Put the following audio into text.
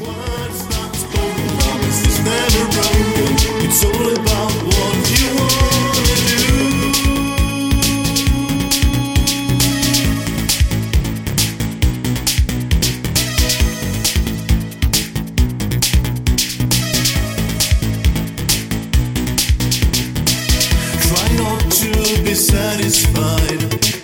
Words not spoken, promises never broken. It's all about what you wanna do. Try not to be satisfied.